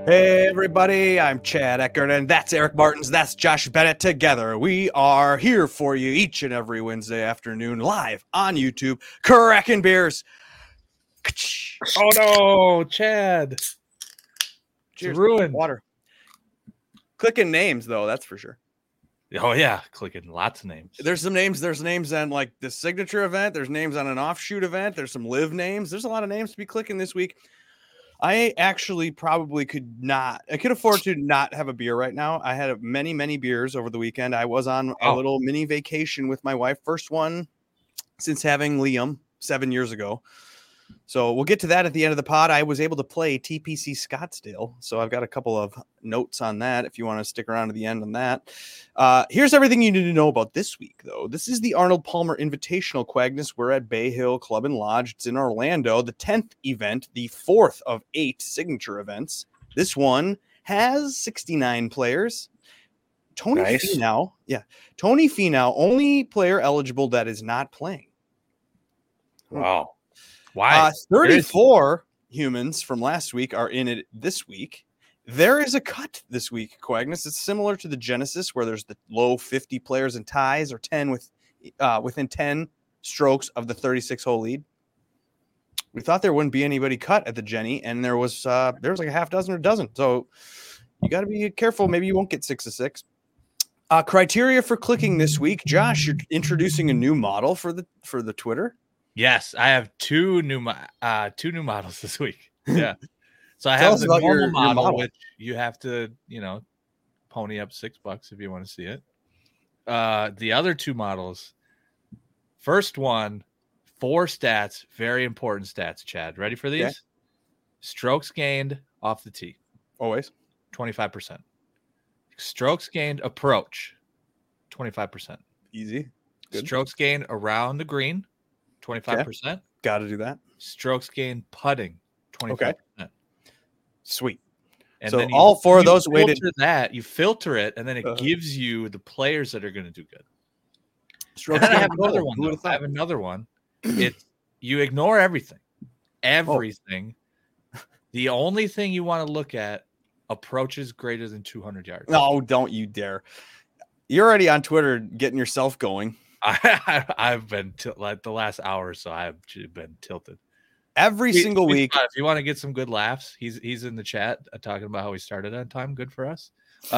Hey everybody, I'm Chad Eckert, and that's Eric Martins, that's Josh Bennett. Together, we are here for you each and every Wednesday afternoon, live on YouTube, cracking beers. Oh no, Chad. Cheers. Ruined. Water. Clicking names, though, that's for sure. Oh yeah, clicking lots of names. There's names on like the signature event, there's names on an offshoot event, there's some live names. There's a lot of names to be clicking this week. I actually probably I could afford to not have a beer right now. I had many beers over the weekend. I was on a little mini vacation with my wife. First one since having Liam 7 years ago. So we'll get to that at the end of the pod. I was able to play TPC Scottsdale. So I've got a couple of notes on that if you want to stick around to the end on that. Here's everything you need to know about this week, though. This is the Arnold Palmer Invitational, Quagness. We're at Bay Hill Club and Lodge. It's in Orlando, the 10th event, the 4th of 8 signature events. This one has 69 players. Tony Finau, only player eligible that is not playing. Wow. Why? 34 humans from last week are in it this week. There is a cut this week, Quagness. It's similar to the Genesis, where there's the low 50 players and ties, or 10 within 10 strokes of the 36-hole lead. We thought there wouldn't be anybody cut at the Jenny, and there was like a half dozen or dozen. So you got to be careful. Maybe you won't get 6 of 6. Criteria for clicking this week, Josh. You're introducing a new model for the Twitter. Yes, I have two new models this week. Yeah. So I have the normal model, which you have to, pony up $6 if you want to see it. The other two models, first one, 4 stats, very important stats, Chad. Ready for these? Okay. Strokes gained off the tee. Always. 25%. Strokes gained approach, 25%. Easy. Good. Strokes gained around the green, 25%. Okay. Got to do that. Strokes gained putting, 25%. Okay. Sweet. And so then all 4 of those weighted. You filter it, and then it gives you the players that are going to do good. Strokes I have another one. I have another one. It's you ignore everything. Everything. Oh. The only thing you want to look at, approaches greater than 200 yards. No, don't you dare. You're already on Twitter getting yourself going. I've been like the last hour or so. I've been tilted every single week. If you want to get some good laughs, he's in the chat talking about how he started on time. Good for us.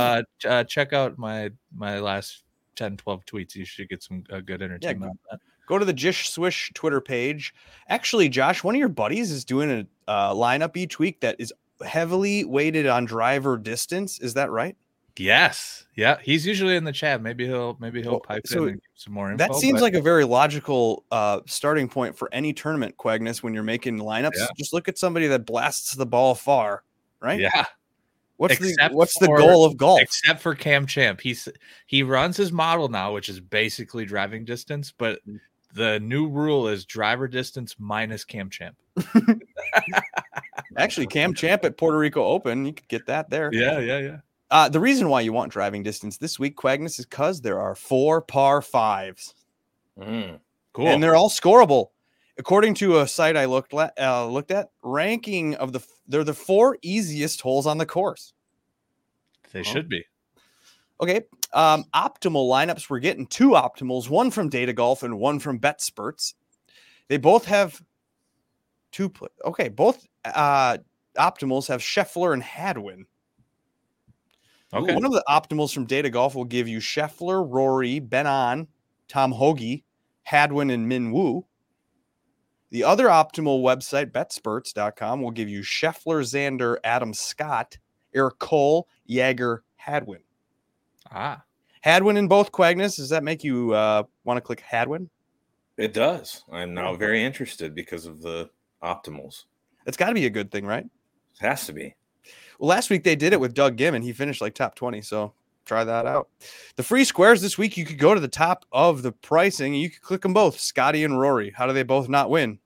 Check out my last 10-12 tweets. You should get some good entertainment on that. Go to the Jish Swish Twitter page. Actually, Josh, one of your buddies is doing a lineup each week that is heavily weighted on driver distance. Is that right? Yes. Yeah. He's usually in the chat. Maybe he'll pipe in and give some more info. That seems like a very logical starting point for any tournament, Quagness, when you're making lineups. Yeah. Just look at somebody that blasts the ball far, right? Yeah. What's the goal of golf? Except for Cam Champ. He runs his model now, which is basically driving distance, but the new rule is driver distance minus Cam Champ. Actually, Cam Champ at Puerto Rico Open, you could get that there. Yeah. The reason why you want driving distance this week, Quagness, is because there are 4 par 5s. Cool. And they're all scoreable. According to a site I looked at, ranking of they're the 4 easiest holes on the course. They should be. Okay. Optimal lineups. We're getting 2 optimals, one from Data Golf and one from BetSperts. They both have 2. Both optimals have Scheffler and Hadwin. Okay. One of the optimals from Data Golf will give you Scheffler, Rory, Ben An, Tom Hoge, Hadwin, and Min Woo. The other optimal website, BetSperts.com, will give you Scheffler, Xander, Adam Scott, Eric Cole, Jaeger, Hadwin. Hadwin in both, Quagness. Does that make you want to click Hadwin? It does. I'm now very interested because of the optimals. It's got to be a good thing, right? It has to be. Well, last week they did it with Doug Gimmon. He finished like top 20, so try that out. The free squares this week, you could go to the top of the pricing. And you could click them both, Scotty and Rory. How do they both not win?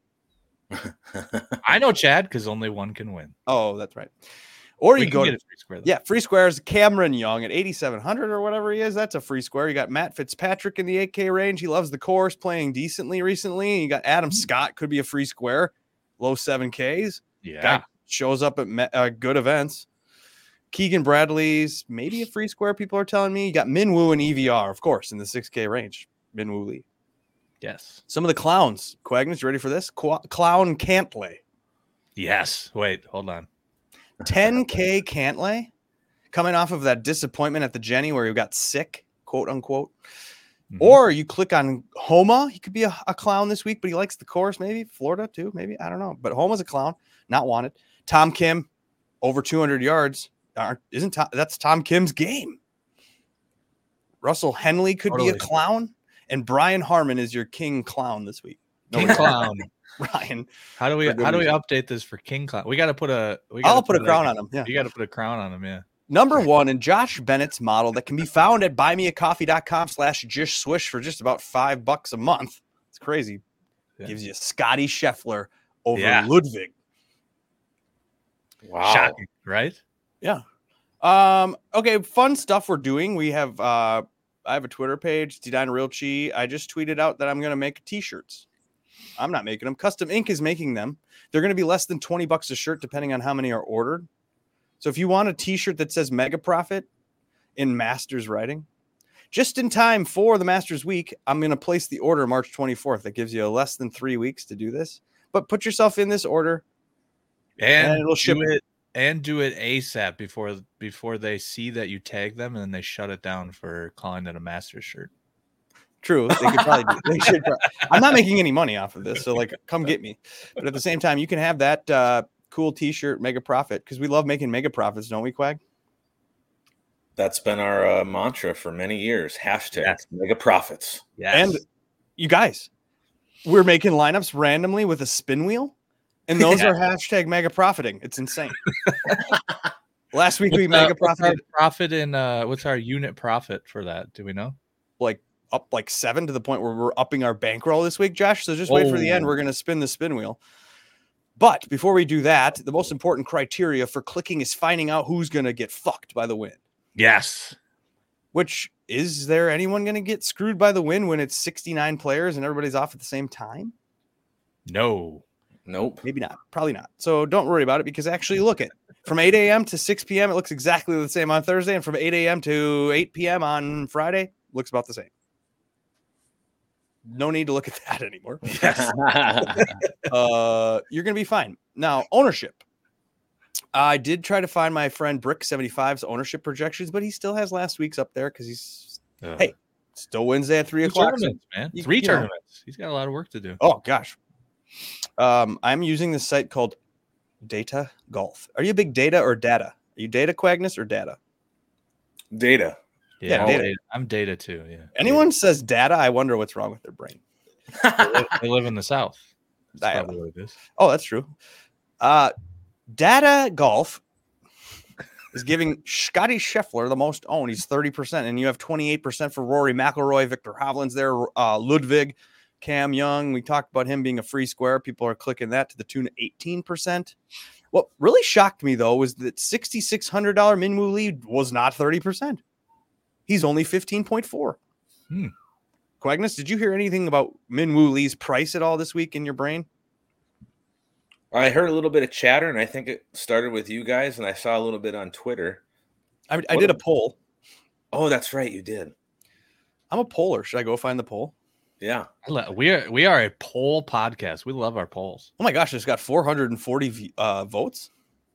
I know, Chad, because only one can win. Oh, that's right. Or you go get a free square. Yeah, free squares. Cameron Young at 8,700 or whatever he is. That's a free square. You got Matt Fitzpatrick in the 8K range. He loves the course, playing decently recently. You got Adam Scott, could be a free square, low 7Ks. Yeah. Guy shows up at good events. Keegan Bradley's maybe a free square. People are telling me. You got Minwoo and EVR, of course, in the 6K range. Minwoo Lee. Yes. Some of the clowns. Quagnus, you ready for this? Clown Cantlay. Yes. Wait, hold on. 10K Cantlay, coming off of that disappointment at the Jenny where he got sick, quote unquote. Or you click on Homa. He could be a clown this week, but he likes the course. Maybe Florida too. Maybe, I don't know. But Homa's a clown, not wanted. Tom Kim, over 200 yards. That's Tom Kim's game. Russell Henley could be a clown, and Brian Harmon is your king clown this week. King clown. Ryan, how do we update this for king clown? We got to put a. I'll put a crown on him. Yeah, you got to put a crown on him. Yeah. Number one, and Josh Bennett's model that can be found at buymeacoffee.com/JishSwish for just about $5 a month. It's crazy. Yeah. Gives you Scotty Scheffler over Ludwig. Wow. Shocking, right? Yeah. Okay, fun stuff we're doing. We have I have a Twitter page, D9 Realchi. I just tweeted out that I'm going to make t-shirts. I'm not making them. Custom Ink is making them. They're going to be less than $20 a shirt, depending on how many are ordered. So if you want a t-shirt that says Mega Profit in Masters writing, just in time for the Masters week, I'm going to place the order March 24th. That gives you less than 3 weeks to do this. But put yourself in this order, and it'll ship it. And do it ASAP before they see that you tag them, and then they shut it down for calling it a Masters shirt. True, they could probably do. They should. I'm not making any money off of this, so like, come get me. But at the same time, you can have that cool T-shirt, Mega Profit, because we love making mega profits, don't we, Quag? That's been our mantra for many years. Hashtag Mega Profits. Yes. And you guys, we're making lineups randomly with a spin wheel, and those are hashtag Mega Profiting. It's insane. Last week we Mega Profited. What's our unit profit for that? Do we know? Like up like 7 to the point where we're upping our bankroll this week, Josh. So just wait for the end. We're going to spin the spin wheel. But before we do that, the most important criteria for clicking is finding out who's going to get fucked by the win. Yes. Which, is there anyone going to get screwed by the win when it's 69 players and everybody's off at the same time? No. Nope. Maybe not. Probably not. So don't worry about it, because actually look at from 8 a.m. to 6 p.m. it looks exactly the same on Thursday, and from 8 a.m. to 8 p.m. on Friday looks about the same. No need to look at that anymore. Yes. You're going to be fine. Now, ownership. I did try to find my friend Brick75's ownership projections, but he still has last week's up there because he's, hey, still Wednesday at 3 o'clock. Tournaments, man. Three tournaments. He's got a lot of work to do. Oh, gosh. I'm using this site called Data Golf. Are you a big data or data? Are you data, Quagnus, or data? Data. Yeah, data. I'm data too. Yeah. Anyone says data, I wonder what's wrong with their brain. They live in the South. That's probably what it is. Oh, that's true. Data Golf is giving Scotty Scheffler the most owned. He's 30%, and you have 28% for Rory McIlroy, Victor Hovland's there, Ludwig, Cam Young. We talked about him being a free square. People are clicking that to the tune of 18%. What really shocked me, though, was that $6,600 Minwoo Lee was not 30%. He's only 15.4. Quagnus, did you hear anything about Minwoo Lee's price at all this week in your brain? I heard a little bit of chatter, and I think it started with you guys, and I saw a little bit on Twitter. I did a poll. Oh, that's right, you did. I'm a poller. Should I go find the poll? Yeah. We are a poll podcast. We love our polls. Oh my gosh, it's got 440 votes.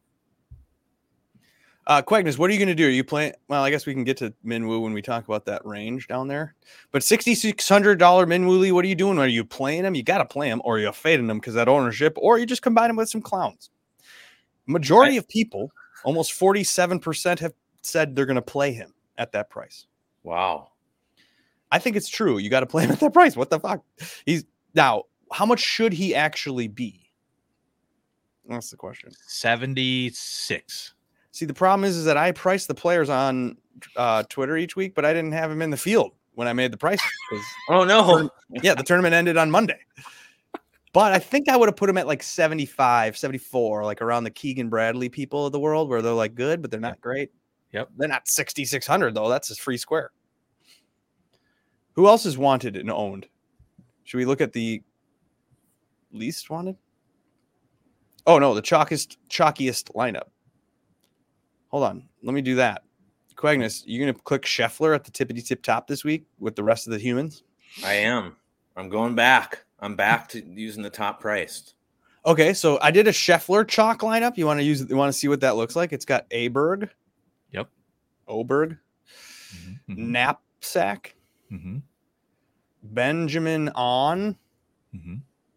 Quagnus, what are you going to do? Are you playing? Well, I guess we can get to Minwoo when we talk about that range down there. But $6,600 Minwoo Lee, what are you doing? Are you playing him? You got to play him, or you're fading him because that ownership, or you just combine him with some clowns. Majority of people, almost 47%, have said they're going to play him at that price. Wow. I think it's true. You got to play him at that price. What the fuck? Now, how much should he actually be? That's the question. 76. See, the problem is that I price the players on Twitter each week, but I didn't have him in the field when I made the price. Oh, no. Yeah, the tournament ended on Monday. But I think I would have put him at like 75, 74, like around the Keegan Bradley people of the world, where they're like good, but they're not great. Yep. They're not 6,600, though. That's his free square. Who else is wanted and owned? Should we look at the least wanted? Oh, no, the chalkiest lineup. Hold on. Let me do that. Quagnus, you going to click Scheffler at the tippity tip top this week with the rest of the humans? I am. I'm going back. I'm back to using the top priced. Okay, so I did a Scheffler chalk lineup. You want to see what that looks like? It's got Aberg. Yep. Oberg. Mm-hmm. Knapsack. Mm-hmm. Benjamin On. Mm-hmm.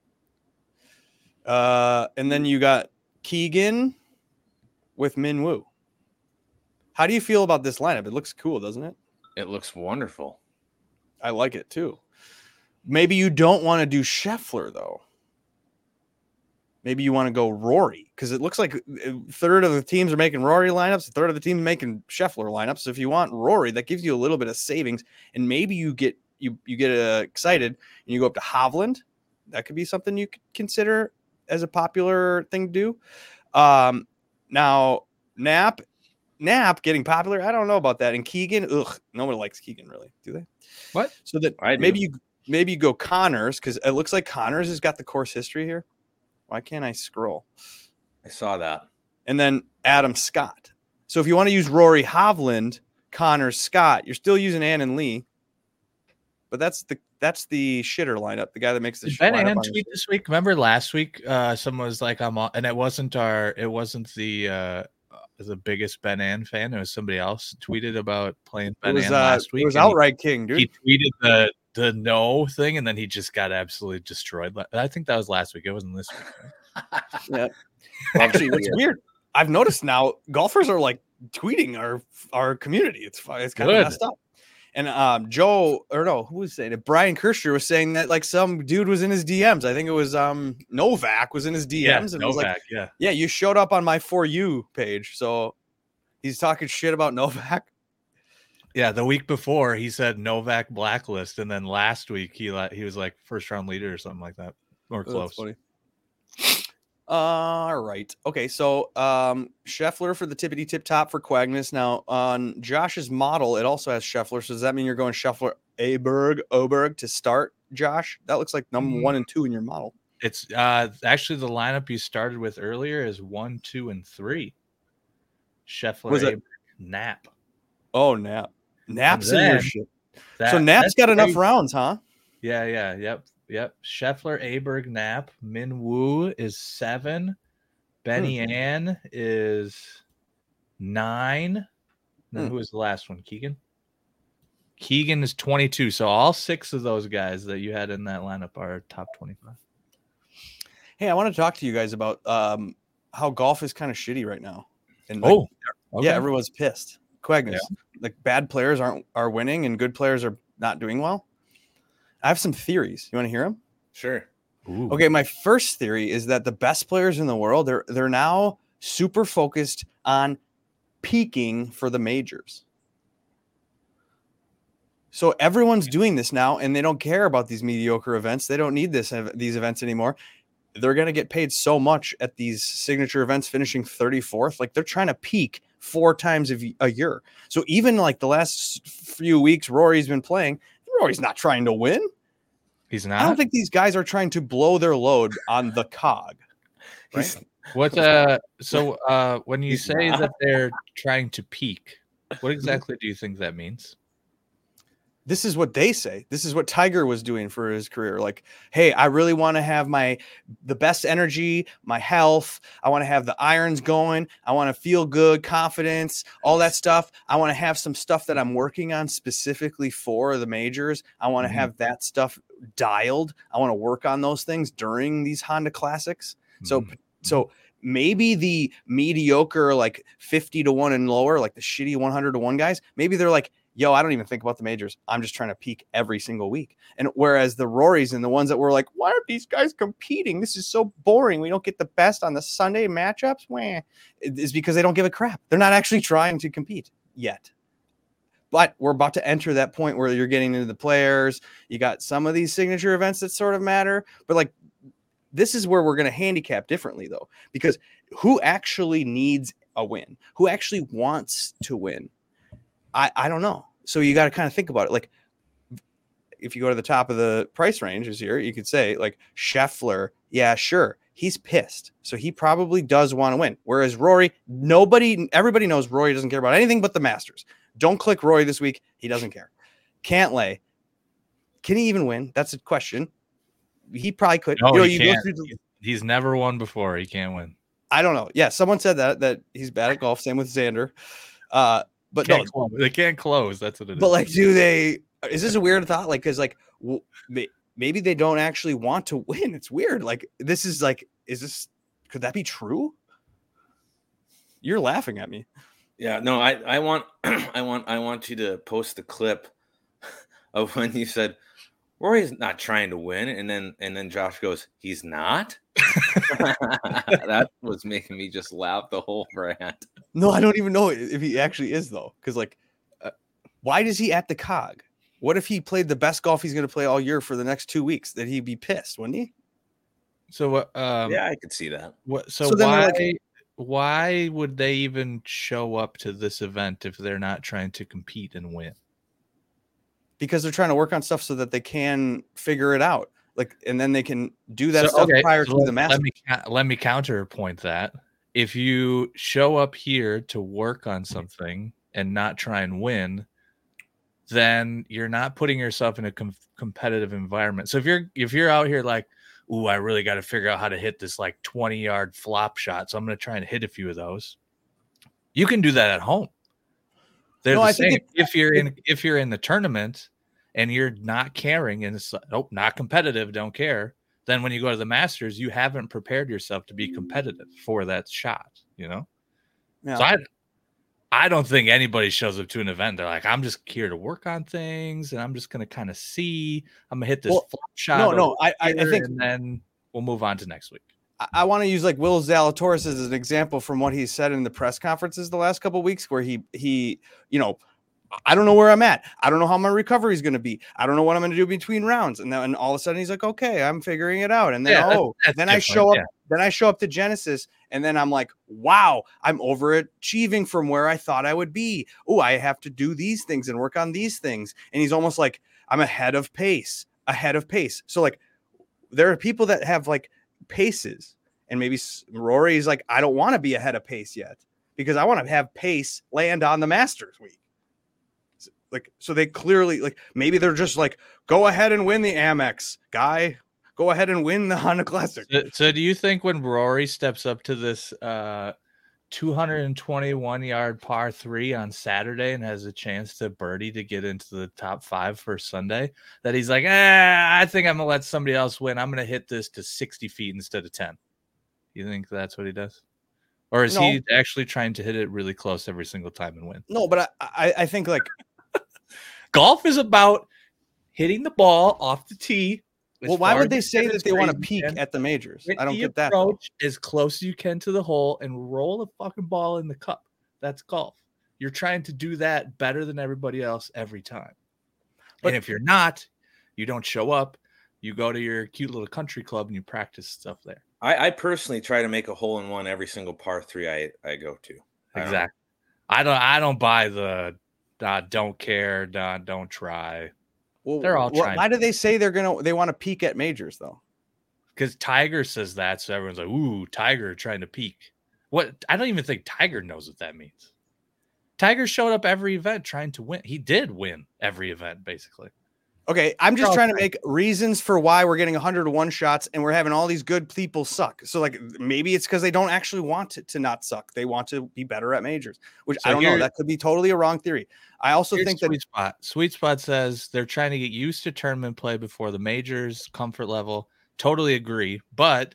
And then you got Keegan with Min Woo. How do you feel about this lineup? It looks cool, doesn't it? It looks wonderful. I like it too. Maybe you don't want to do Scheffler though. Maybe you want to go Rory because it looks like a third of the teams are making Rory lineups, a third of the team making Scheffler lineups. So if you want Rory, that gives you a little bit of savings, and maybe you get excited and you go up to Hovland. That could be something you could consider as a popular thing to do. Now Nap getting popular. I don't know about that. And Keegan, nobody likes Keegan really, do they? What? So that maybe you go Connors because it looks like Connors has got the course history here. Why can't I scroll? I saw that. And then Adam Scott. So if you want to use Rory Hovland, Connors, Scott, you're still using Ann and Lee. But that's the shitter lineup. The guy that makes the Ben Ann tweet this week. Remember last week, someone was like, "I'm on," and it wasn't the biggest Ben Ann fan. It was somebody else tweeted about playing Ben Ann last week. It was Outright King, dude. He tweeted the no thing, and then he just got absolutely destroyed. I think that was last week. It wasn't this week. Yeah. Actually, what's weird, I've noticed now golfers are like tweeting our community. It's kind of messed up. And who was saying it? Brian Kirschner was saying that like some dude was in his DMs. I think it was Novak was in his DMs. Yeah, and Novak, was like, yeah, you showed up on my For You page. So he's talking shit about Novak. Yeah, the week before he said Novak blacklist, and then last week he was like first round leader or something like that, or close. That's funny. All right. Okay, so Scheffler for the tippity tip top for Quagnus. Now on Josh's model, it also has Scheffler. So does that mean you're going Scheffler, Oberg to start, Josh? That looks like number 1 and 2 in your model. It's actually the lineup you started with earlier is 1, 2, and 3. Scheffler, Aberg, Knapp. Oh, Knapp. Knapp's in your shit. So Knapp's got enough rounds, huh? Yeah. Yep. Scheffler, Aberg, Knapp. Min Woo is 7. Benny Ann is 9. Then who was the last one? Keegan? Keegan is 22. So all 6 of those guys that you had in that lineup are top 25. Hey, I want to talk to you guys about how golf is kind of shitty right now. And yeah, everyone's pissed. Quagnus, like bad players are winning and good players are not doing well. I have some theories. You want to hear them? Sure. Ooh. Okay, my first theory is that the best players in the world, they're now super focused on peaking for the majors. So everyone's doing this now, and they don't care about these mediocre events. They don't need these events anymore. They're going to get paid so much at these signature events, finishing 34th. Like they're trying to peak 4 times a year. So even like the last few weeks, Rory's been playing. Rory's not trying to win. He's not. I don't think these guys are trying to blow their load on the cog. Right? When you say that they're trying to peak, what exactly do you think that means? This is what they say. This is what Tiger was doing for his career. Like, hey, I really want to have the best energy, my health. I want to have the irons going. I want to feel good, confidence, all that stuff. I want to have some stuff that I'm working on specifically for the majors. I want to have that stuff dialed. I want to work on those things during these Honda Classics. So maybe the mediocre, like 50-1 and lower, like the shitty 100-1 guys, maybe they're like, yo, I don't even think about the majors. I'm just trying to peak every single week. And whereas the Rorys and the ones that were like, why aren't these guys competing? This is so boring. We don't get the best on the Sunday matchups. It's because they don't give a crap. They're not actually trying to compete yet. But we're about to enter that point where you're getting into the players. You got some of these signature events that sort of matter. But like, this is where we're going to handicap differently, though, because who actually needs a win? Who actually wants to win? I don't know. So you got to kind of think about it. Like, if you go to the top of the price ranges here, you could say like Scheffler. Yeah, sure. he's pissed. So he probably does want to win. Whereas Rory, everybody knows Rory doesn't care about anything but the Masters. Don't click Rory this week. He doesn't care. Cantlay, can he even win? That's a question. He probably could. No, he can't. He's never won before. He can't win. I don't know. Yeah, someone said that he's bad at golf. Same with Xander. But they can't close. That's what it is. But like, is this a weird thought? Like, because like maybe they don't actually want to win. It's weird. Like, this is like, could that be true? You're laughing at me. Yeah, no, I want I want you to post the clip of when you said Rory's not trying to win, and then Josh goes, he's not. That was making me just laugh the whole rant. No, I don't even know if he actually is though, because like, why does he at the Cog? What if he played the best golf he's going to play all year for the next 2 weeks? That he'd be pissed, wouldn't he? So, yeah, I could see that. So why would they even show up to this event if they're not trying to compete and win? Because they're trying to work on stuff so that they can figure it out, like, and then they can do that stuff prior to the Masters. Let me counterpoint that. If you show up here to work on something and not try and win, then you're not putting yourself in a competitive environment. So if you're out here like, ooh, I really got to figure out how to hit this like 20-yard flop shot, so I'm going to try and hit a few of those. You can do that at home. If you're in the tournament and you're not caring and it's not competitive, don't care, then when you go to the Masters, you haven't prepared yourself to be competitive for that shot, you know? Yeah. So I don't think anybody shows up to an event. They're like, I'm just here to work on things, and I'm just going to kind of see. I'm going to hit this flop shot. I think, and then we'll move on to next week. I want to use like Will Zalatoris as an example from what he said in the press conferences the last couple of weeks, where he, I don't know where I'm at. I don't know how my recovery is going to be. I don't know what I'm going to do between rounds. And then all of a sudden he's like, okay, I'm figuring it out. And then, I show up. Then I show up to Genesis, and then I'm like, wow, I'm overachieving from where I thought I would be. Oh, I have to do these things and work on these things. And he's almost like, I'm ahead of pace. So like, there are people that have like paces, and maybe Rory's like, I don't want to be ahead of pace yet because I want to have pace land on the Masters week. Like, so they clearly, like, maybe they're just like, go ahead and win the Amex, guy. Go ahead and win the Honda Classic. So do you think when Rory steps up to this 221-yard par 3 on Saturday and has a chance to birdie to get into the top 5 for Sunday, that he's like, I think I'm going to let somebody else win. I'm going to hit this to 60 feet instead of 10. You think that's what he does? Or is he actually trying to hit it really close every single time and win? No, but I think like golf is about hitting the ball off the tee. Well, why would they say that they want to peak at the majors? I don't get that. Approach as close as you can to the hole and roll the fucking ball in the cup. That's golf. You're trying to do that better than everybody else every time. And if you're not, you don't show up. You go to your cute little country club and you practice stuff there. I personally try to make a hole in one every single par 3 I go to. Exactly. I don't buy the don't care, don't try. Well, they're all trying. Why do they say they want to peak at majors though? Because Tiger says that, so everyone's like, "Ooh, Tiger trying to peak." What? I don't even think Tiger knows what that means. Tiger showed up every event trying to win. He did win every event, basically. Okay, I'm just trying to make reasons for why we're getting 101 shots and we're having all these good people suck. So like maybe it's because they don't actually want it to not suck. They want to be better at majors, which I don't know. That could be totally a wrong theory. I also think that Sweet Spot says they're trying to get used to tournament play before the majors, comfort level. Totally agree. But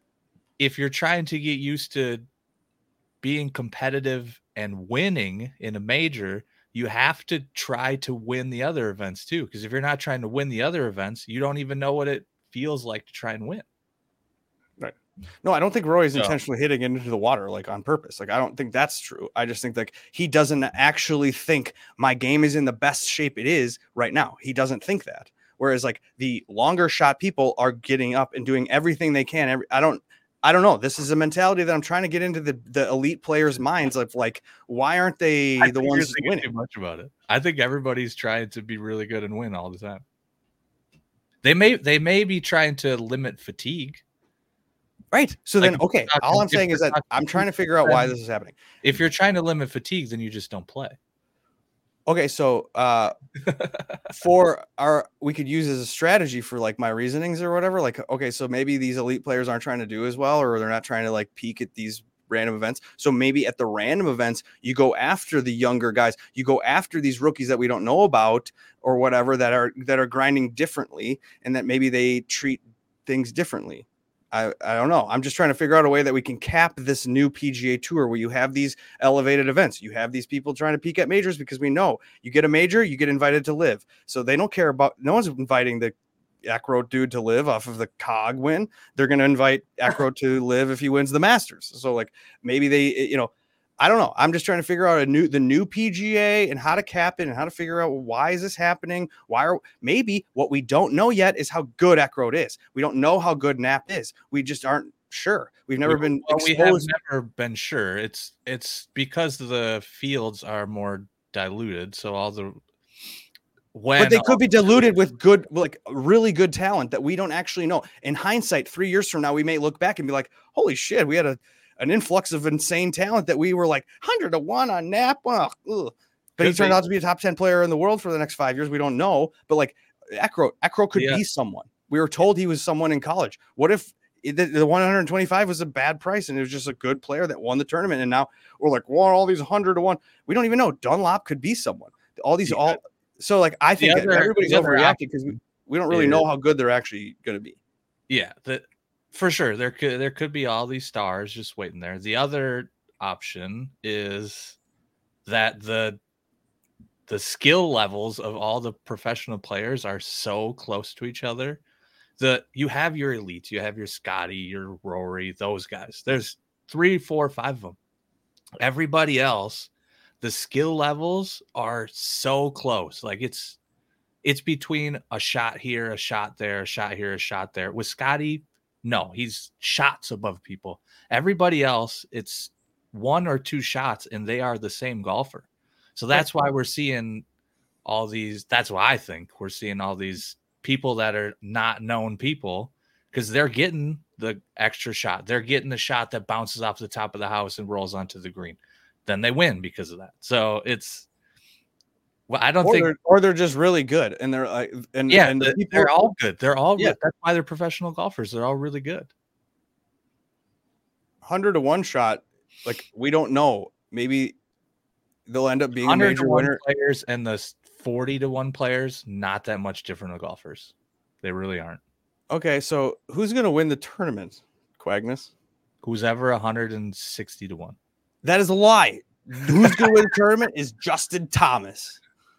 if you're trying to get used to being competitive and winning in a major, you have to try to win the other events too. Because if you're not trying to win the other events, you don't even know what it feels like to try and win. Right. No, I don't think Rory's intentionally hitting it into the water, like on purpose. Like, I don't think that's true. I just think like he doesn't actually think my game is in the best shape it is right now. He doesn't think that. Whereas like the longer shot people are getting up and doing everything they can. I don't know. This is a mentality that I'm trying to get into the elite players' minds of like, why aren't they the ones winning? Too much about it. I think everybody's trying to be really good and win all the time. They may be trying to limit fatigue. Right. So then, okay, all I'm saying is that I'm trying to figure out why this is happening. If you're trying to limit fatigue, then you just don't play. Okay, so we could use as a strategy for like my reasonings or whatever. Like, okay, so maybe these elite players aren't trying to do as well, or they're not trying to like peak at these random events. So maybe at the random events, you go after the younger guys, you go after these rookies that we don't know about or whatever that are grinding differently, and that maybe they treat things differently. I don't know. I'm just trying to figure out a way that we can cap this new PGA Tour where you have these elevated events. You have these people trying to peak at majors because we know you get a major, you get invited to live. So they don't care about, no one's inviting the Eckroat dude to live off of the COG win. They're going to invite Eckroat to live if he wins the Masters. So like maybe they, I don't know. I'm just trying to figure out the new PGA and how to cap it and how to figure out why is this happening? Maybe what we don't know yet is how good Eckroat is. We don't know how good Knapp is. We just aren't sure. We've never been exposed. We have never been sure. It's because the fields are more diluted. So but they could be diluted with good, like really good talent that we don't actually know. In hindsight, 3 years from now, we may look back and be like, holy shit, we had an influx of insane talent that we were like 100-1 on Knapp. But he turned out to be a top 10 player in the world for the next 5 years. We don't know. But like Eckroat could be someone. We were told he was someone in college. What if the 125 was a bad price and it was just a good player that won the tournament? And now we're like, well, all these 100-1. We don't even know. Dunlop could be someone. So like I think everybody's overreacting because we don't really know how good they're actually going to be. Yeah, for sure, there could be all these stars just waiting there. The other option is that the skill levels of all the professional players are so close to each other that you have your elites, you have your Scotty, your Rory, those guys. There's 3, 4, 5 of them. Everybody else, the skill levels are so close. Like it's between a shot here, a shot there, a shot here, a shot there. With Scotty, no, he's shots above people. Everybody else, it's 1 or 2 shots, and they are the same golfer. So that's why we're seeing all these. That's why I think we're seeing all these people that are not known people because they're getting the extra shot. They're getting the shot that bounces off the top of the house and rolls onto the green. Then they win because of that. So it's. Well, I don't think, or they're just really good, and they're like, they're all good. They're all good. That's why they're professional golfers. They're all really good. 100-1 shot, like we don't know. Maybe they'll end up being a major winner. Players and the 40-1 players, not that much different of golfers. They really aren't. Okay, so who's going to win the tournament? Quagnus? Who's ever 160-1? That is a lie. Who's going to win the tournament is Justin Thomas.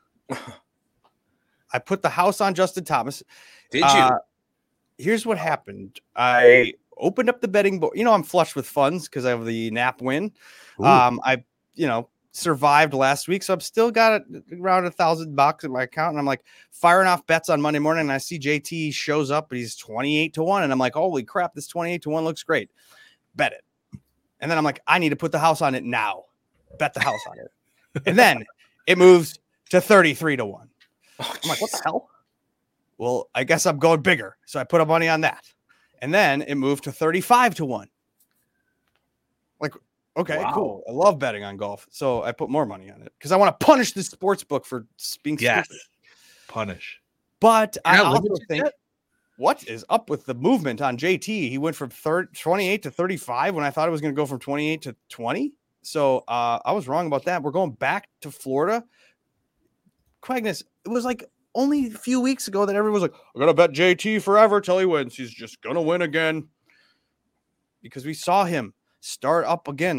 I put the house on Justin Thomas. Did you? Here's what happened. I opened up the betting board. I'm flush with funds because I have the Knapp win. I survived last week, so I've still got around $1,000 in my account, and I'm like firing off bets on Monday morning, and I see JT shows up, but he's 28-1, and I'm like, holy crap, this 28-1 looks great. Bet it. And then I'm like, I need to put the house on it now. Bet the house on it. And then it moves to 33-1. I'm like, what the hell? Well, I guess I'm going bigger. So I put up money on that. And then it moved to 35-1. Like, okay, cool. I love betting on golf. So I put more money on it because I want to punish the sports book for being stupid. Punish. But I also think, what is up with the movement on JT? He went from 28 to 35 when I thought it was going to go from 28 to 20. So I was wrong about that. We're going back to Florida. Quagnus, it was like only a few weeks ago that everyone was like, I'm going to bet JT forever till he wins. He's just going to win again. Because we saw him start up again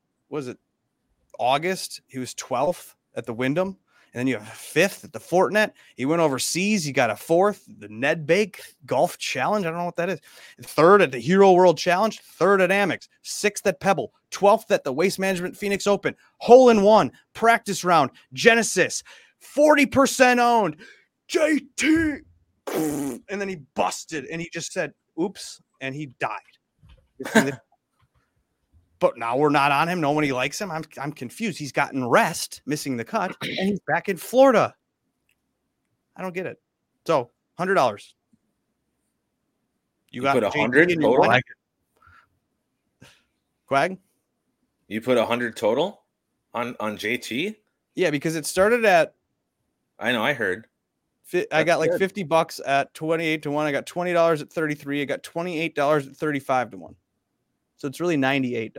August? He was 12th at the Wyndham. And then you have 5th at the Fortinet. He went overseas. He got a 4th, the Ned Bake Golf Challenge. I don't know what that is. 3rd at the Hero World Challenge. 3rd at Amex. 6th at Pebble. 12th at the Waste Management Phoenix Open. Hole-in-one. Practice round. Genesis. 40% owned. JT. And then he busted. And he just said, oops. And he died. But now we're not on him. Nobody likes him. I'm confused. He's gotten rest, missing the cut, and he's back in Florida. I don't get it. So $100. You got put 100 total. Quag? You put 100 total on JT? Yeah, because it started at. I know. I heard. I got like $50 at 28 to 1. I got $20 at 33. I got $28 at 35 to 1. So it's really $98.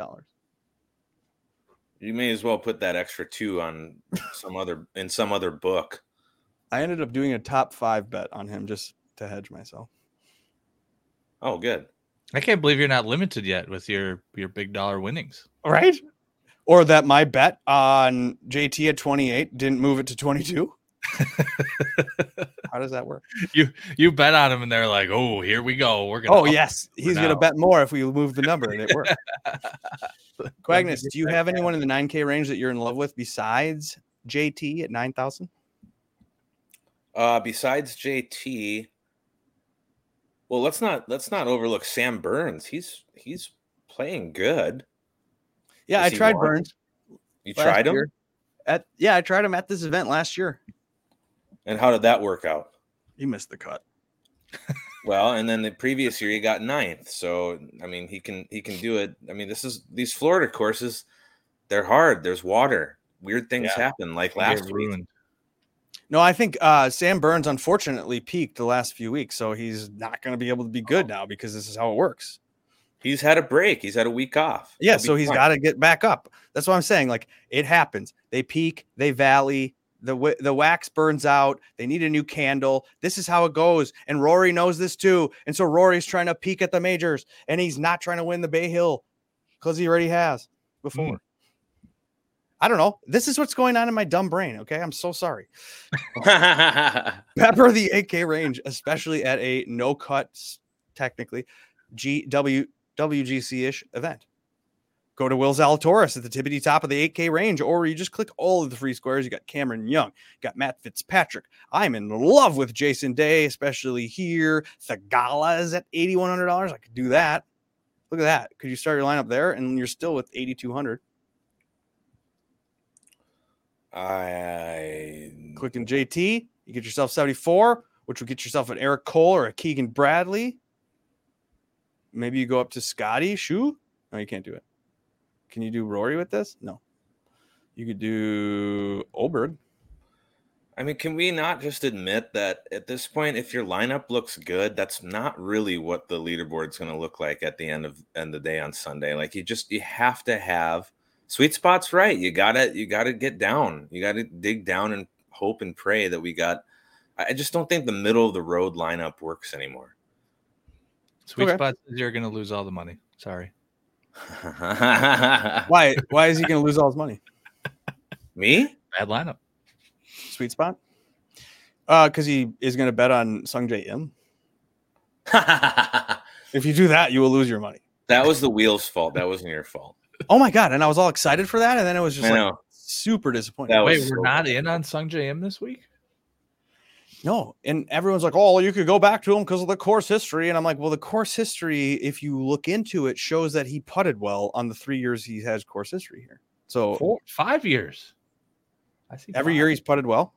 You may as well put that extra 2 on some other book. I ended up doing a top 5 bet on him just to hedge myself. Oh, good. I can't believe you're not limited yet with your big dollar winnings. Right? Or that my bet on JT at 28 didn't move it to 22. How does that work? You bet on him and they're like, oh, here we go. We're gonna. Oh yes, he's gonna bet more if we move the number, and it worked. Quagnus, do you have anyone in the 9K range that you're in love with besides JT at 9,000? Besides JT, well, let's not overlook Sam Burns. He's playing good. Yeah, I tried Burns. You tried him? I tried him at this event last year. And how did that work out? He missed the cut. Well, and then the previous year he got 9th. So I mean, he can do it. I mean, these Florida courses, they're hard. There's water. Weird things happen, like last week. No, I think Sam Burns unfortunately peaked the last few weeks, so he's not going to be able to be good now because this is how it works. He's had a break. He's had a week off. Yeah, so he's got to get back up. That's what I'm saying. Like, it happens. They peak, they valley. The wax burns out. They need a new candle. This is how it goes. And Rory knows this too. And so Rory's trying to peak at the majors, and he's not trying to win the Bay Hill because he already has before. I don't know. This is what's going on in my dumb brain. Okay. I'm so sorry. Pepper the 8K range, especially at a no cuts, technically WGC-ish event. Go to Will Zalatoris at the tippity top of the 8K range, or you just click all of the free squares. You got Cameron Young, you got Matt Fitzpatrick. I'm in love with Jason Day, especially here. Thagala is at $8,100. I could do that. Look at that. Could you start your lineup there? And you're still with 8,200. Clicking JT, you get yourself 74, which will get yourself an Eric Cole or a Keegan Bradley. Maybe you go up to Scotty Shu. No, you can't do it. Can you do Rory with this? No. You could do Oberg. I mean, can we not just admit that at this point, if your lineup looks good, that's not really what the leaderboard's going to look like at the end of the day on Sunday. Like you have to have sweet spots right. You gotta get down. You gotta dig down and hope and pray that we got. I just don't think the middle of the road lineup works anymore. Sweet spots is you're going to lose all the money. Sorry. Why is he going to lose all his money? Me? Bad lineup. Sweet spot? Because he is going to bet on Sungjae Im. If you do that, you will lose your money. That was the wheel's fault. That wasn't your fault. Oh my god! And I was all excited for that, and then it was just super disappointing. Wait, we're not in on Sungjae Im this week? No, and everyone's like, "Oh, you could go back to him because of the course history." And I'm like, "Well, the course history, if you look into it, shows that he putted well on the 3 years he has course history here. So 5 years. I see every year he's putted well.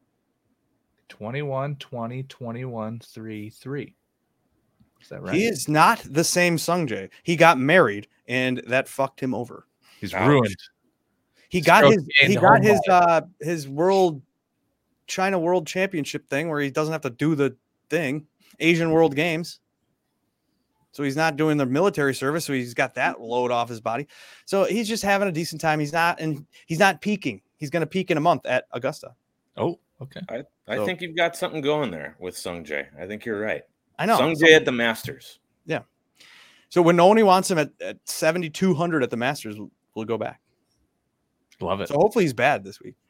21, 20, 21, 3, 3. Is that right? He is not the same Sungjae. He got married, and that fucked him over. He's ruined. He got his China World Championship thing where he doesn't have to do the thing. Asian World Games. So he's not doing the military service, so he's got that load off his body. So he's just having a decent time. He's not peaking. He's going to peak in a month at Augusta. Oh, okay. I think you've got something going there with Sungjae. I think you're right. I know. Sungjae at the Masters. Yeah. So when nobody wants him at 7,200 at the Masters, we'll go back. Love it. So hopefully he's bad this week.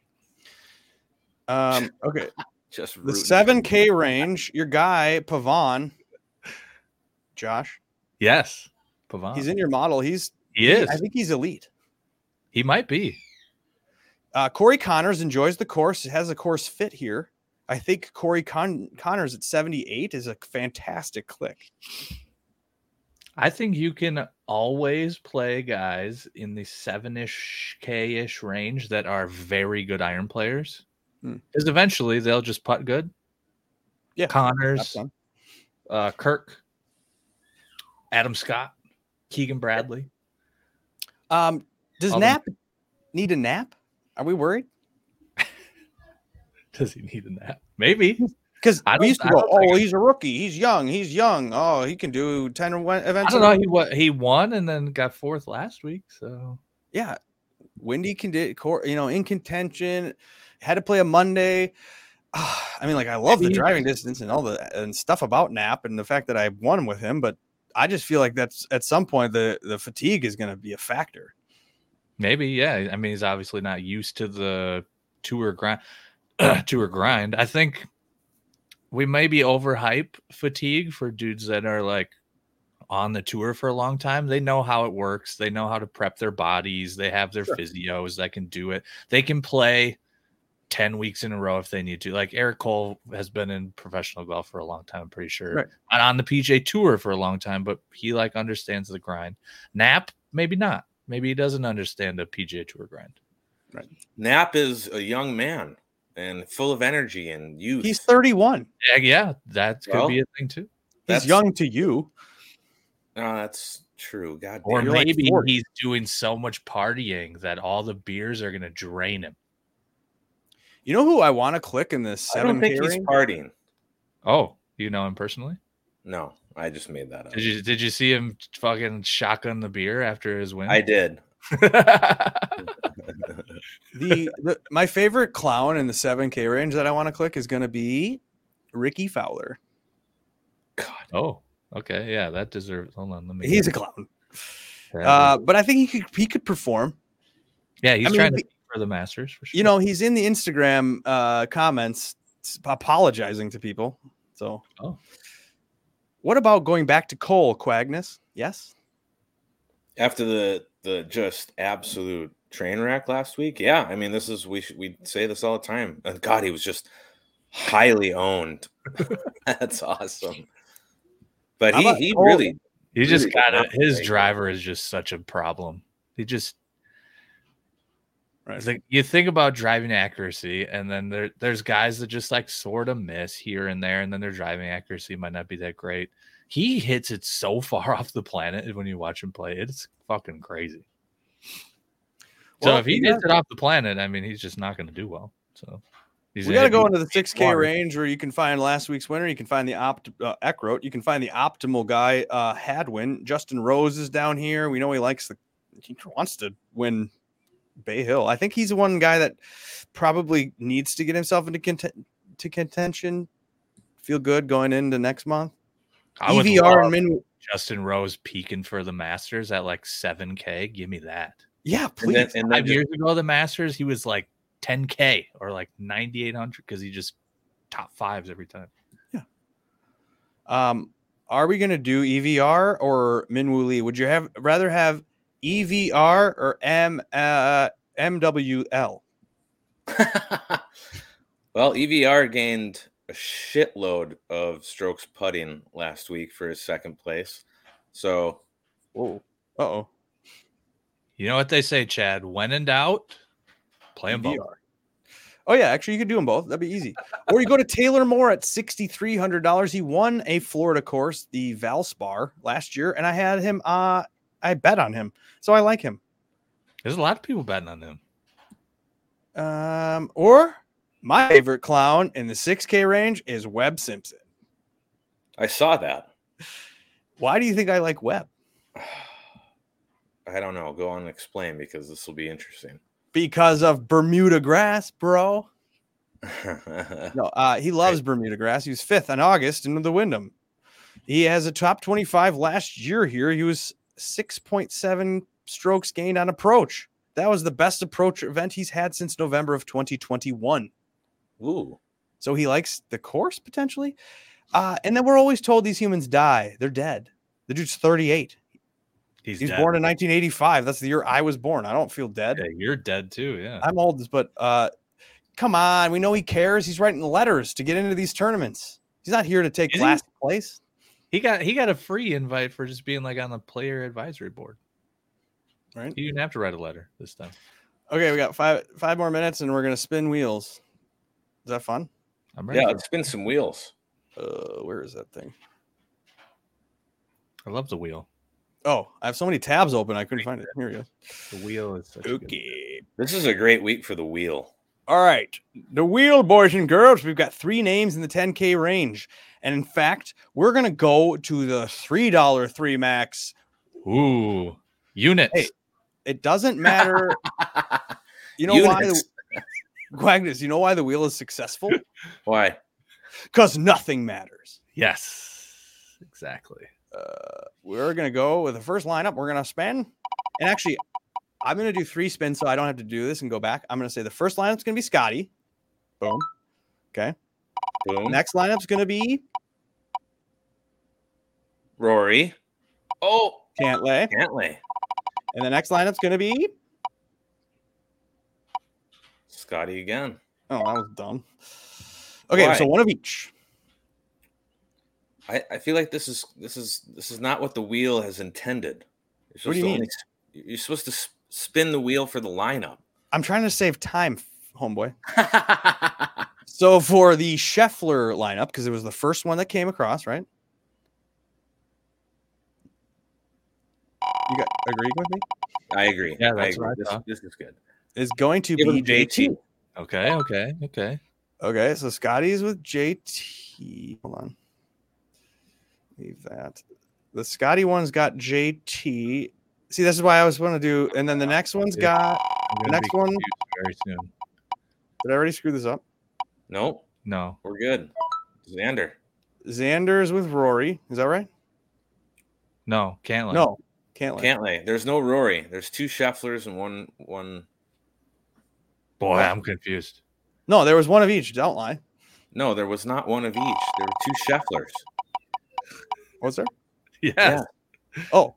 Okay. Just the 7K range, your guy, Pavon. Josh. Yes. Pavon. He's in your model. He is. I think he's elite. He might be. Corey Connors enjoys the course. It has a course fit here. I think Corey Connors at 78 is a fantastic click. I think you can always play guys in the 7-ish K-ish range that are very good iron players. Because eventually they'll just putt good. Yeah. Connors, Kirk, Adam Scott, Keegan Bradley. Does Knapp need a nap? Are we worried? Does he need a nap? Maybe. Because we used to go, oh, he's a rookie. He's young. Oh, he can do 10 events. I don't know. He won and then got fourth last week. So yeah, Windy can do, in contention. Had to play a Monday. I mean, like, I love the driving distance and all and stuff about Knapp and the fact that I won with him, but I just feel like that's at some point the fatigue is going to be a factor. Maybe, yeah. I mean, he's obviously not used to the tour grind. I think we may be overhype fatigue for dudes that are like on the tour for a long time. They know how it works. They know how to prep their bodies. They have their physios that can do it. They can play 10 weeks in a row if they need to. Like Eric Cole has been in professional golf for a long time, I'm pretty sure. Right. And on the PGA Tour for a long time, but he like understands the grind. Knapp, maybe not. Maybe he doesn't understand a PGA Tour grind. Right. Knapp is a young man and full of energy and youth. He's 31. Yeah, that could be a thing too. He's young to you. No, that's true. God damn. Or maybe like he's doing so much partying that all the beers are going to drain him. You know who I want to click in this 7K I don't think he's partying. Oh, you know him personally? No, I just made that up. Did you see him fucking shotgun the beer after his win? I did. My favorite clown in the 7K range that I want to click is going to be Ricky Fowler. God. Oh, okay. Yeah, that deserves. Hold on. He's a clown. But I think he could perform. Yeah, he's trying to for the Masters for sure. He's in the Instagram comments apologizing to people. So, what about going back to Cole, Quagness? Yes. After the just absolute train wreck last week, yeah. I mean, we say this all the time. And God, he was just highly owned. That's awesome. But he really just got his driver is just such a problem. He just. Right. Like you think about driving accuracy, and then there's guys that just like sort of miss here and there, and then their driving accuracy might not be that great. He hits it so far off the planet when you watch him play. It's fucking crazy. So if he hits it off the planet, I mean, he's just not going to do well. So we got to go into the 6K range where you can find last week's winner. You can find the Eckroat. You can find the optimal guy, Hadwin. Justin Rose is down here. We know he wants to win Bay Hill. I think he's the one guy that probably needs to get himself into contention. Feel good going into next month. I would love Justin Rose peaking for the Masters at like 7K. Give me that. Yeah, please. And 5 years ago, the Masters, he was like 10K or like 9,800 because he just top fives every time. Yeah. Are we going to do EVR or Minwoo Lee? Would you rather have EVR or MWL? Well, EVR gained a shitload of strokes putting last week for his second place. So, whoa. Uh-oh. You know what they say, Chad? When in doubt, play them both. Oh, yeah. Actually, you could do them both. That'd be easy. Or you go to Taylor Moore at $6,300. He won a Florida course, the Valspar, last year, and I had him I bet on him, so I like him. There's a lot of people betting on him. Or my favorite clown in the 6K range is Webb Simpson. I saw that. Why do you think I like Webb? I don't know. Go on and explain because this will be interesting. Because of Bermuda grass, bro. No, he loves Bermuda grass. He was 5th in August in the Wyndham. He has a top 25 last year here. He was 6.7 strokes gained on approach. That was the best approach event he's had since November of 2021. Ooh. So he likes the course potentially. And then we're always told these humans die. They're dead. The dude's 38. He's born in 1985. That's the year I was born. I don't feel dead. Yeah, you're dead too. Yeah. I'm old, but come on. We know he cares. He's writing letters to get into these tournaments. He's not here to take last place. He got a free invite for just being like on the player advisory board. Right. He didn't have to write a letter this time. Okay, we got five more minutes and we're gonna spin wheels. Is that fun? I'm ready. Yeah, let's spin some wheels. Where is that thing? I love the wheel. Oh, I have so many tabs open. I couldn't find it. Here we go. The wheel is such Okay. This is a great week for the wheel. All right. The wheel, boys and girls. We've got 3 names in the 10K range. And in fact, we're going to go to the $3 3 max. Ooh, units. Hey, it doesn't matter. You know why? Quagnus, you know why the wheel is successful? Why? Because nothing matters. Yes, exactly. We're going to go with the first lineup. We're going to spin. And actually, I'm going to do 3 spins so I don't have to do this and go back. I'm going to say the first lineup's going to be Scotty. Boom. Okay. Boom. Next lineup's going to be Rory. Oh, Cantlay. And the next lineup's going to be Scotty again. Oh, that was dumb. Okay, Why? so one of each. I feel like this is not what the wheel has intended. What do you mean? You're supposed to spin the wheel for the lineup. I'm trying to save time, homeboy. So for the Scheffler lineup, because it was the first one that came across, right? You got agreeing with me? I agree. Yeah, that's right. This is good. Is going to Give be him JT. Okay. Okay, so Scotty's with JT. Hold on. Leave that. The Scotty one's got JT. See, this is why I was going to do. And then the next one's got the next one. Very soon. Did I already screw this up? Nope. No. We're good. Xander's with Rory. Is that right? No, Cantlay. No, Cantlay. There's no Rory. There's 2 Schefflers and one. Boy, I'm confused. No, there was one of each. Don't lie. No, there was not one of each. There were 2 Schefflers. Was there? Yes. Yeah. Oh.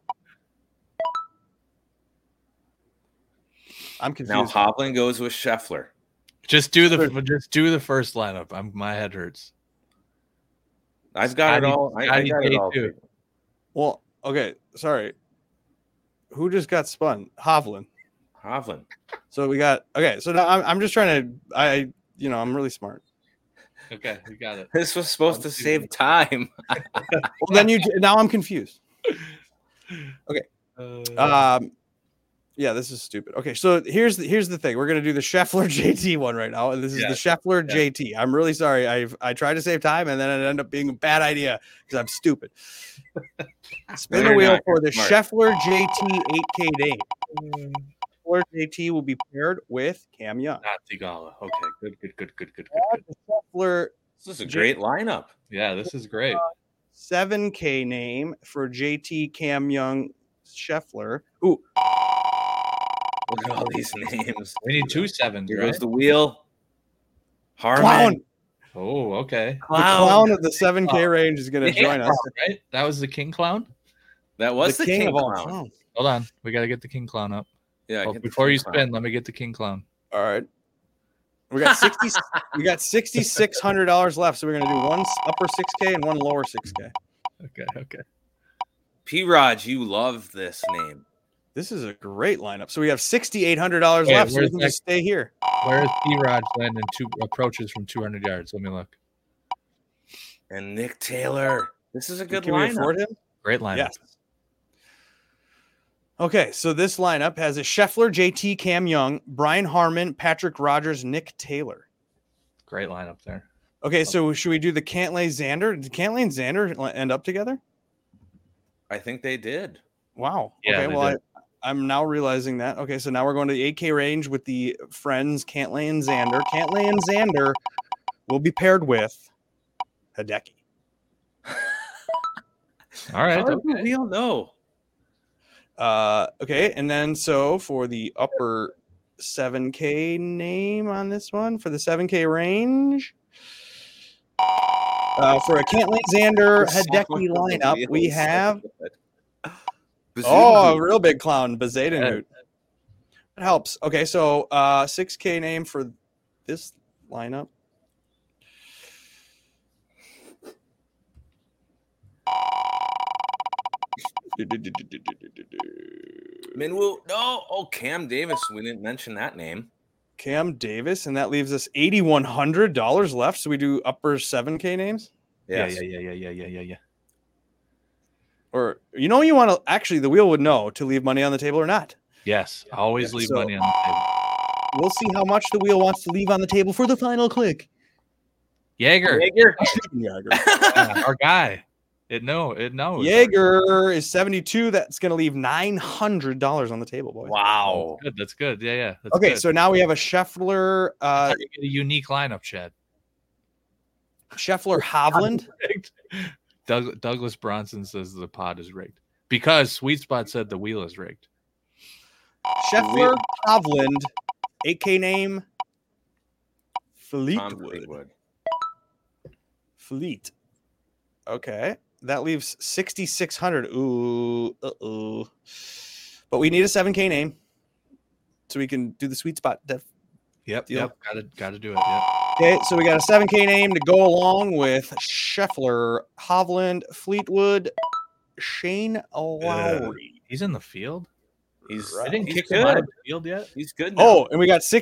I'm confused. Now Hovland goes with Scheffler. Just do the first lineup. My head hurts. I've got it all. I got it all. Too. Well, okay. Sorry. Who just got spun? Hovland. So we got So now I'm just trying to. I'm really smart. Okay, we got it. This was supposed to save time. Well, then now I'm confused. Okay. Yeah, this is stupid. Okay, so here's the thing. We're gonna do the Scheffler JT one right now, and this is the Scheffler JT. I'm really sorry. I tried to save time, and then it ended up being a bad idea because I'm stupid. Spin the wheel for the Scheffler JT 8K name. Scheffler JT will be paired with Cam Young. Not Tigala. Okay, good. Scheffler. This is a great lineup. Yeah, this is great. 7K name for JT Cam Young Scheffler. Ooh. Look at all these names. We need 2 sevens, Here right? goes the wheel. Harman. Clown. Oh, okay. The clown of the 7K range is going to join us. Right? That was the King Clown? That was the king of all clown. clowns. Hold on. We got to get the King Clown up. Yeah. Before you spin, let me get the King Clown. All right. We got $6,600 left, so we're going to do one upper 6K and one lower 6K. Okay. P-Rod, you love this name. This is a great lineup. So we have $6,800 left, so we can just stay here. Where is P-Rod landing 2 approaches from 200 yards? Let me look. And Nick Taylor. This is a good Can lineup. we afford him? Great lineup. Yes. Okay, so this lineup has a Scheffler, JT, Cam Young, Brian Harman, Patrick Rogers, Nick Taylor. Great lineup there. Okay, so should we do the Cantlay Xander? Did Cantlay and Xander end up together? I think they did. Wow. Yeah, okay, well, I'm now realizing that. Okay, so now we're going to the 8K range with the friends Cantlay and Xander. Cantlay and Xander will be paired with Hideki. All right. We all know. Okay, and then so for the upper 7K name on this one, for the 7K range, for a Cantlay Xander Hideki lineup, we have a real big clown, Bazaden. It helps. Okay, so 6K name for this lineup. Minwoo. No. Oh, Cam Davis. We didn't mention that name. Cam Davis, and that leaves us $8,100 left. So we do upper 7K names. Yes. Yeah. Or you want to actually the wheel would know to leave money on the table or not. Yes, always leave money on the table. We'll see how much the wheel wants to leave on the table for the final click. Jaeger. Jaeger. Our guy. It knows. Jaeger is 72. That's going to leave $900 on the table, boys. Wow. That's good. Yeah. That's okay, good. so now we have a Scheffler. You get a unique lineup, Chad. Scheffler Hovland. Douglas Bronson says the pod is rigged because Sweet Spot said the wheel is rigged. Scheffler Hovland, 8K name Fleetwood. Fleet. Okay. That leaves 6,600. Ooh, but we need a 7K name so we can do the Sweet Spot. Yep. Got to do it. Yep. Okay, so we got a 7K name to go along with Scheffler, Hovland, Fleetwood, Shane Lowry. He's in the field. I didn't kick him out of the field yet. He's good now. Oh, and we got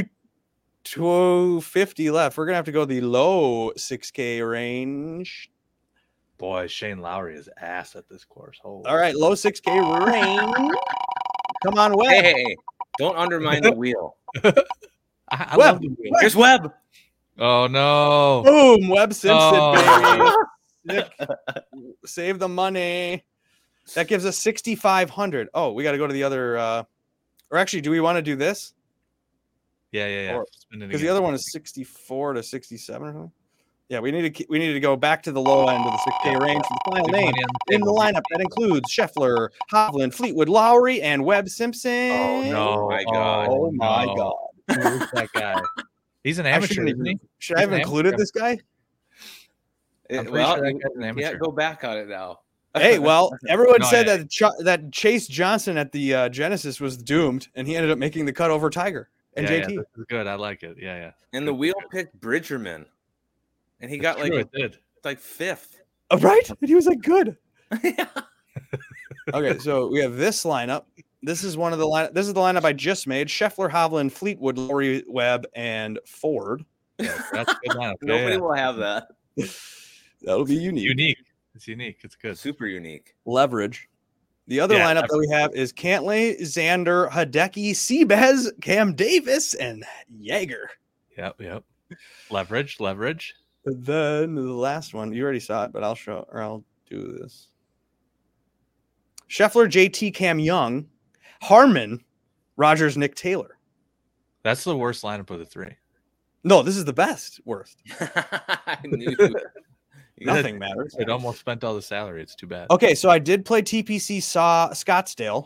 62,250 left. We're gonna have to go the low 6K range. Boy, Shane Lowry is ass at this course. All right, low 6K range. Come on, Webb. Hey, don't undermine the wheel. I love the wheel. Here's Webb. Oh no! Boom, Webb Simpson, baby. Save the money. That gives us 6,500. Oh, we got to go to the other. Or actually, do we want to do this? Yeah. Because the other one is 64 to 67 or something. Yeah, we need to go back to the low end of the 6K range for the final name in the lineup. That includes Scheffler, Hovland, Fleetwood, Lowry, and Webb Simpson. Oh no! My God! Oh my God! Who's that guy? He's an amateur, isn't he? Should I have included this guy? I'm pretty sure that guy's an amateur. Yeah, go back on it now. Hey, well, everyone said that Chase Johnson at the Genesis was doomed, and he ended up making the cut over Tiger and JT. Yeah, this is good. I like it. Yeah. And the wheel picked Bridgerman, and he got like fifth. Oh, right? And he was like good. Okay, so we have this lineup. This is one of the lineup. This is the lineup I just made: Scheffler, Hovland, Fleetwood, Lowry, Webb, and Ford. Yeah, that's a good lineup. Nobody will have that. That'll be unique. It's unique. It's good. Super unique. Leverage. The other lineup that we have is Cantlay, Xander, Hideki, Seabez, Cam Davis, and Jaeger. Yep. Leverage. And then the last one, you already saw it, but I'll do this. Scheffler, JT, Cam Young, Harman, Rogers, Nick Taylor. That's the worst lineup of the three. No, this is the worst. I knew. Nothing matters. It almost spent all the salary. It's too bad. Okay, so I did play TPC Scottsdale.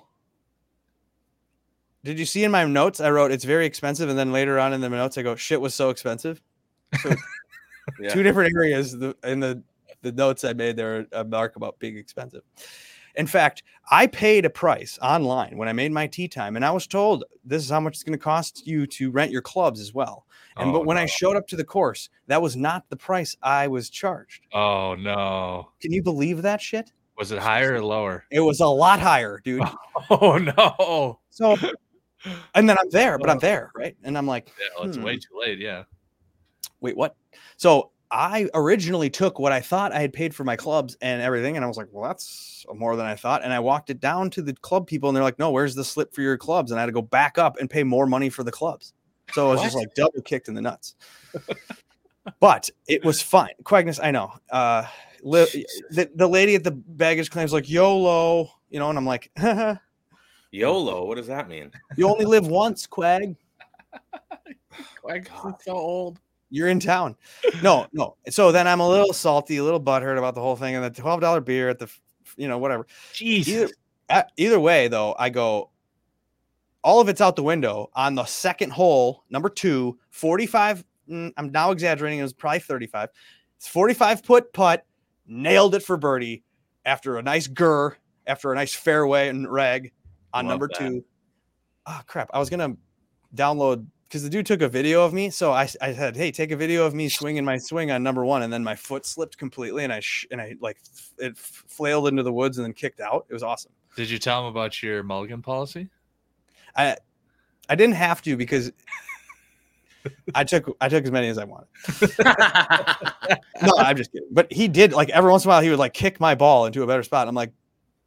Did you see in my notes? I wrote it's very expensive, and then later on in the notes I go, shit was so expensive. So two different areas in the notes I made there a mark about being expensive. In fact, I paid a price online when I made my tee time, and I was told this is how much it's going to cost you to rent your clubs as well. But when I showed up to the course, that was not the price I was charged. Oh, no. Can you believe that shit? Was it higher or lower? It was a lot higher, dude. Oh, no. So, and then I'm there, right? And I'm like, it's way too late, yeah. Wait, what? So I originally took what I thought I had paid for my clubs and everything, and I was like, well, that's more than I thought. And I walked it down to the club people, and they're like, no, where's the slip for your clubs? And I had to go back up and pay more money for the clubs. So it was just like double kicked in the nuts. But it was fine. Quagness, I know. The lady at the baggage claim is like, YOLO, and I'm like, YOLO? What does that mean? You only live once, Quag. Quag is so old. You're in town. No. So then I'm a little salty, a little butthurt about the whole thing, and the $12 beer at the, whatever. Jeez. Either way, though, I go, all of it's out the window on the second hole, number 2, 45. I'm now exaggerating. It was probably 35. It's 45 putt, nailed it for birdie after a nice after a nice fairway and reg on number 2. Oh, crap. I was going to download because the dude took a video of me. So I said, hey, take a video of me swinging my swing on number 1. And then my foot slipped completely. And I it flailed into the woods and then kicked out. It was awesome. Did you tell him about your mulligan policy? I didn't have to because I took as many as I wanted. No, I'm just kidding. But he did, like, every once in a while he would like kick my ball into a better spot. I'm like,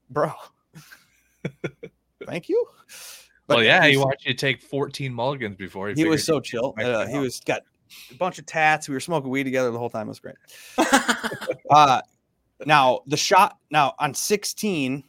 bro. Thank you. But he watched you take 14 mulligans before he was so chill. He was got a bunch of tats. We were smoking weed together the whole time. It was great. Now the shot. Now on 16,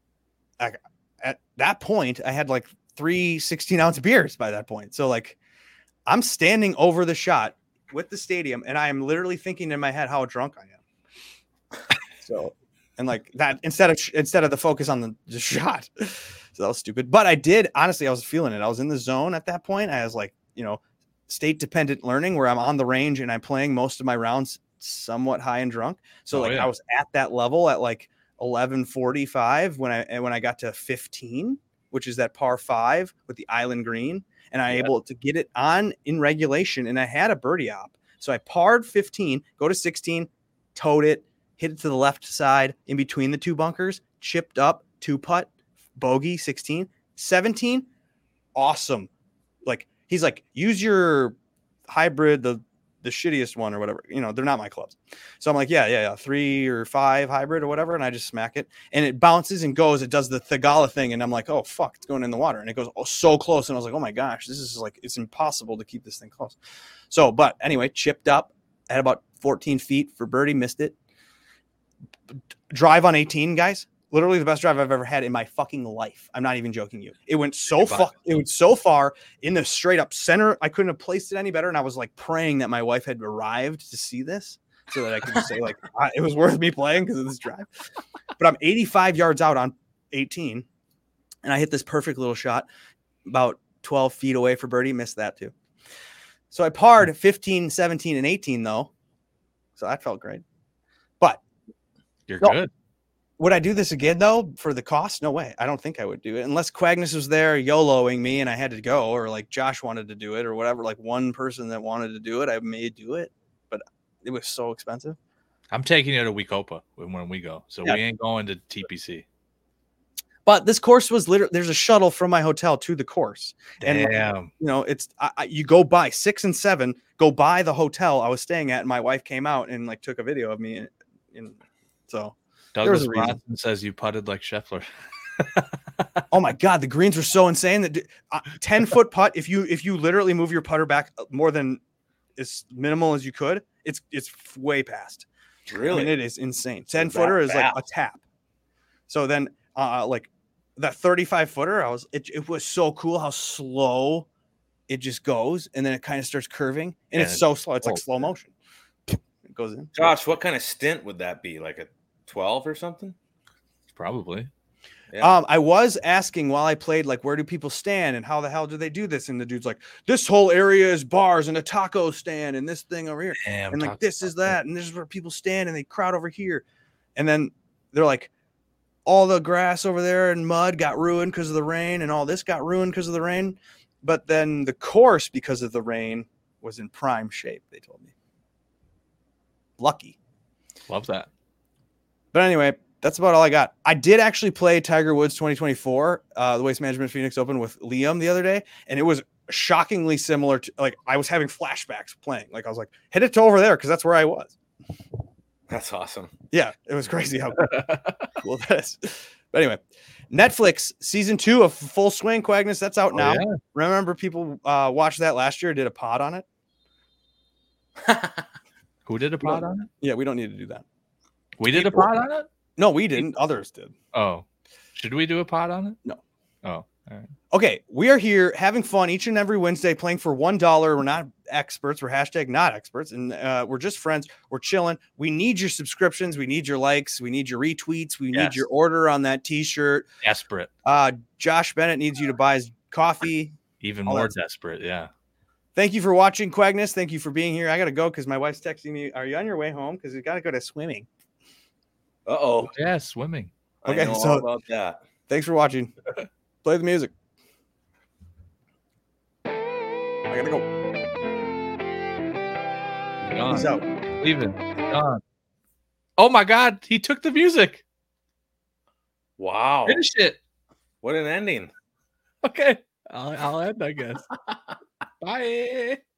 at that point, I had like 3 16-ounce beers by that point. So like, I'm standing over the shot with the stadium, and I am literally thinking in my head how drunk I am. So, and like that instead of the focus on the shot. So that was stupid. But I did, honestly, I was feeling it. I was in the zone at that point. I was like, state dependent learning where I'm on the range and I'm playing most of my rounds somewhat high and drunk. So I was at that level at like 11:45 when I got to 15, which is that par 5 with the island green. And I able to get it on in regulation, and I had a birdie op. So I parred 15, go to 16, towed it, hit it to the left side in between the 2 bunkers, chipped up, 2-putt, bogey, 16, 17. Awesome. Like, he's like, use your hybrid, the shittiest one or whatever. They're not my clubs. So I'm like, yeah, 3 or 5 hybrid or whatever. And I just smack it, and it bounces and goes. It does the Thagala thing. And I'm like, oh, fuck, it's going in the water. And it goes so close. And I was like, oh my gosh, this is like, it's impossible to keep this thing close. So, but anyway, chipped up at about 14 feet for birdie, missed it. Drive on 18, guys. Literally the best drive I've ever had in my fucking life. I'm not even joking you. It went so far in the straight up center. I couldn't have placed it any better. And I was like praying that my wife had arrived to see this so that I could just say like, it was worth me playing because of this drive. But I'm 85 yards out on 18. And I hit this perfect little shot about 12 feet away for birdie. Missed that too. So I parred 15, 17, and 18 though. So that felt great. But you're good. Would I do this again, though, for the cost? No way. I don't think I would do it unless Quagnus was there YOLOing me and I had to go, or like Josh wanted to do it or whatever. Like one person that wanted to do it, I may do it, but it was so expensive. I'm taking you to Wecopa when we go. So we ain't going to TPC. But this course was literally, there's a shuttle from my hotel to the course. Damn. And, it's, you go by 6 and 7, go by the hotel I was staying at. And my wife came out and like took a video of me. And so. Douglas Bronson says you putted like Scheffler. Oh my God, the greens were so insane that 10-foot putt. If you literally move your putter back more than as minimal as you could, it's way past. Really, I mean, it is insane. 10-footer is like a tap. So then, like that 35-footer, it was so cool how slow it just goes, and then it kind of starts curving, and it's so slow. It's like slow motion. It goes in. Josh, what kind of stint would that be? Like a 12 or something? Probably. Yeah. I was asking while I played, like, where do people stand and how the hell do they do this? And the dude's like, this whole area is bars and a taco stand and this thing over here. Damn, and like, this is that. And this is where people stand and they crowd over here. And then they're like, all the grass over there and mud got ruined because of the rain, and all this got ruined because of the rain. But then the course, because of the rain, was in prime shape, they told me. Lucky. Love that. But anyway, that's about all I got. I did actually play Tiger Woods 2024, the Waste Management Phoenix Open with Liam the other day, and it was shockingly similar to, like, I was having flashbacks playing. Like, I was like, hit it to over there because that's where I was. That's awesome. Yeah, it was crazy how cool that is. But anyway, Netflix season 2 of Full Swing, Quagnus, that's out now. Yeah. Remember people watched that last year, did a pod on it? Who did a pod on it? Yeah, we don't need to do that. We did a pod on it? No, we didn't. Others did. Oh. Should we do a pod on it? No. Oh, all right. Okay, we are here having fun each and every Wednesday playing for $1. We're not experts. We're #not experts. And we're just friends. We're chilling. We need your subscriptions. We need your likes. We need your retweets. We need your order on that T-shirt. Desperate. Josh Bennett needs you to buy his coffee. Even more desperate, yeah. Thank you for watching, Quagnus. Thank you for being here. I got to go because my wife's texting me. Are you on your way home? Because we got to go to swimming. Uh-oh. Yeah, swimming. Okay, I know all about that. Thanks for watching. Play the music. I gotta go. Gone. He's out. Leaving. Gone. Oh my God, he took the music. Wow. Finish it. What an ending. Okay. I'll end, I guess. Bye.